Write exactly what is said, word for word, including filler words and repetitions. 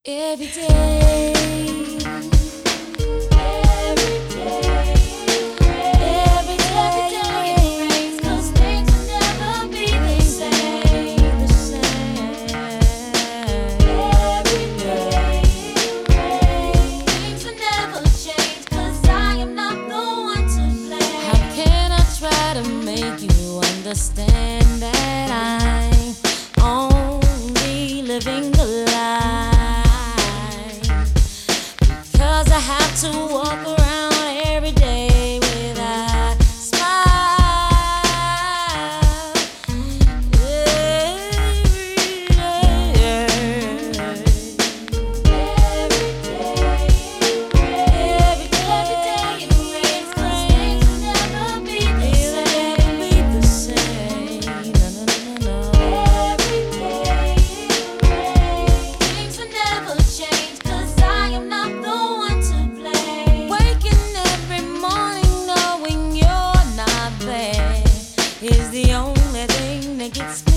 Every day, every day, every day it rains, 'cause things will never be the same, the same. Every day it rains, things will never change, 'cause I am not the one to blame. How can I try to make you understand that I'm only living the lie? I have to walk around every day without a smile. Every day, every day, every day it rains, 'cause things will never be the same. No, no, no, no. Every day it rains, things will never change, 'cause I am not the one. Is the only thing that gets me